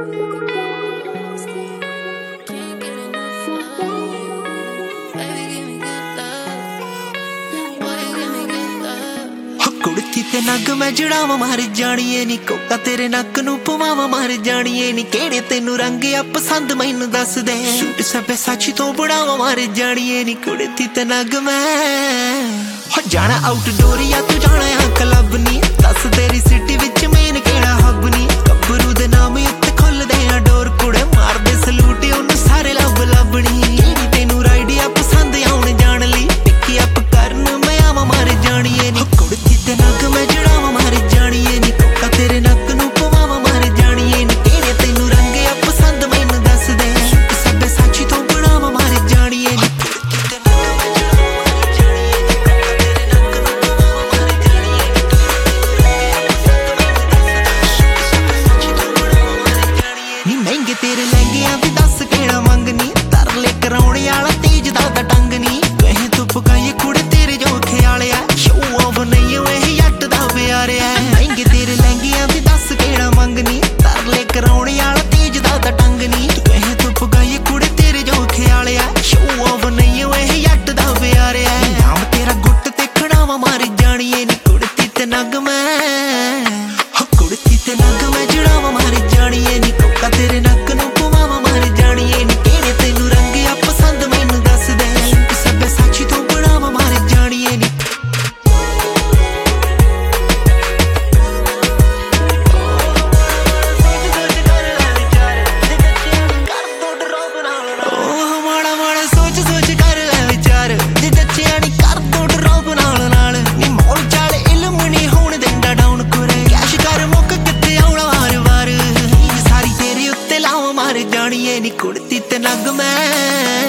कुड़ती ते नग मैं जड़ावा मार जानिए नी कोका तेरे नक नू पवावा मार जानिए नी केड़े तेनू रंग आ पसंद मैनू दस दे सूट सब्यसाची तो बढ़ावा मार जानिए नी कुड़ती ते नग मैं जाना आउटडोर या तू जाना आ क्लब नी दस तेरी सिटी विच मेन केड़ा हब नी गब्बरू दे नाम उत्ते खुल दे आ डोर कुड़े मार दे सलूट ओनू सारे लब लबनी तेनू राइड आ पसंद आउण जान ली टिकी अप करन मैं आवा मार जानिए नी कुड़ती ते नग मैं जड़ावा मार जानिए नी कोका तेरे नक नू पवावा मार जानिए नी केड़े तेनू रंग आ पसंद मैनू दस दे सूट सब्यसाची तो बढ़ावा मार जानिए नी कुड़ती ते नग मैं जड़ावा मार जानिए नी कोका तेरे नक नू पवावा मार जानिए नी सब्यसाची तो बढ़ावा मार जानिए नी महंगे तेरे लहंगे भी दस केड़ा मंगनी तरले कराउणे वाला तेज दा टंग नी कहे तू पकाइए कुड़े तेरे जो ख्याल आ शो ऑफ नहीं ओए जट दा प्यार आ महंगे तेरे लहंगे भी दस केड़ा मंगनी तरले कराउणे वाला तेज दा टंग नी कहे तू पकाइए कुड़े तेरे जो ख्याल आ शो ऑफ नहीं ओए जट दा प्यार आ नाम तेरा गुट ते खड़ावा मार जानिए नी कुड़ती ते नग मैं कुड़ती ते नग मैं जड़ावा मार जानिए नी कोका तेरे नक नू पवावा मार जानिए नी केड़े तेनू रंग आ पसंद मैनू दस दे सूट सब्यसाची तो बढ़ावा मार जानिए नी कुड़ती ते नग मैं